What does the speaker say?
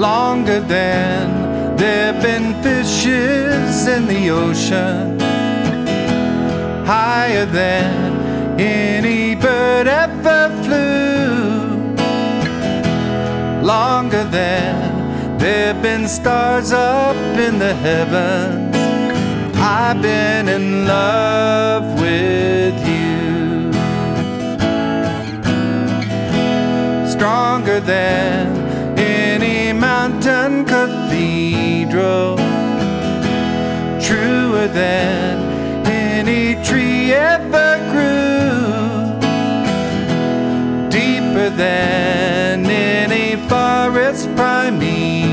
longer than there've been fishes in the ocean, higher than any bird ever flew, longer than there've been stars up in the heavens. I've been in love with you. Stronger than any mountain cathedral, truer than any tree ever grew, deeper than any forest primeval,